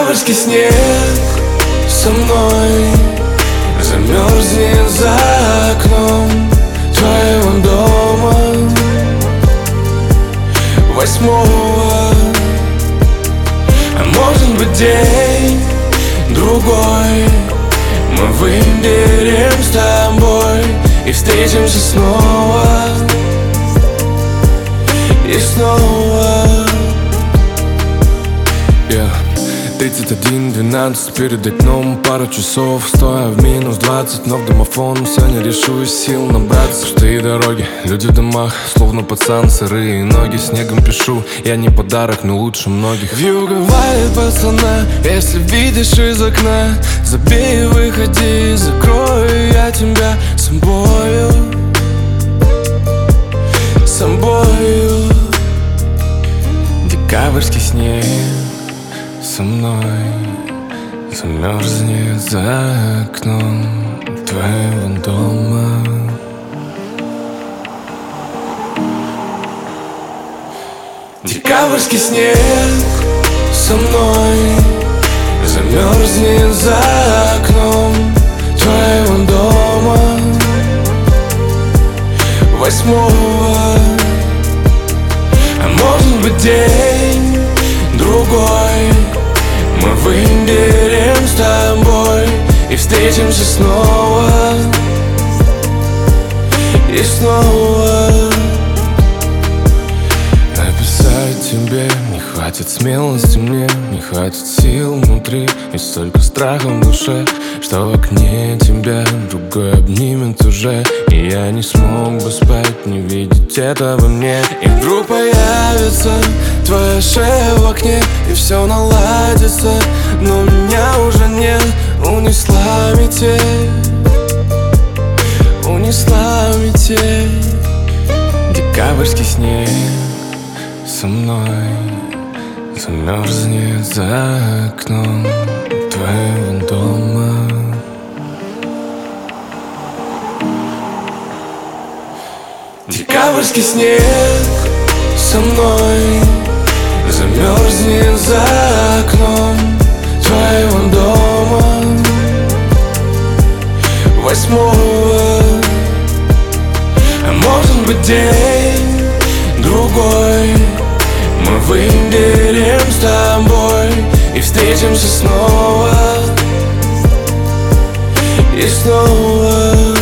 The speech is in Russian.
Декабрьский снег со мной замерзнет за окном твоего дома 8-го. А может быть день другой, мы выберем с тобой и встретимся снова и снова. 31:12 перед окном, пару часов, стоя в -20, но в домофон все не решусь сил набраться. Пустые дороги, люди в домах, словно пацан, сырые ноги, снегом пишу, я не подарок, но лучше многих. Вьюга валит пацана, если видишь из окна, забей, выходи, закрою я тебя собою, собою. Декабрьский снег со мной замерзнет за окном твоего дома. Декабрьский снег со мной замерзнет за окном твоего дома 8-го. А может быть день другой, мы выберем с тобой и встретимся снова и снова. Написать тебе не хватит смелости мне, не хватит сил внутри, и столько страха в душе, что в окне тебя другой обнимет уже. И я не смог бы спать, не видеть этого мне. И вдруг появится твоя шея в окне, и все наладится, но меня уже нет. Унесла метель, унесла метель. Декабрьский снег со мной замерзнет за окном твоего дома. Декабрьский снег со мной замерзнет за окном твоего дома 8-го. А может быть день другой, мы выберем с тобой и встретимся снова и снова.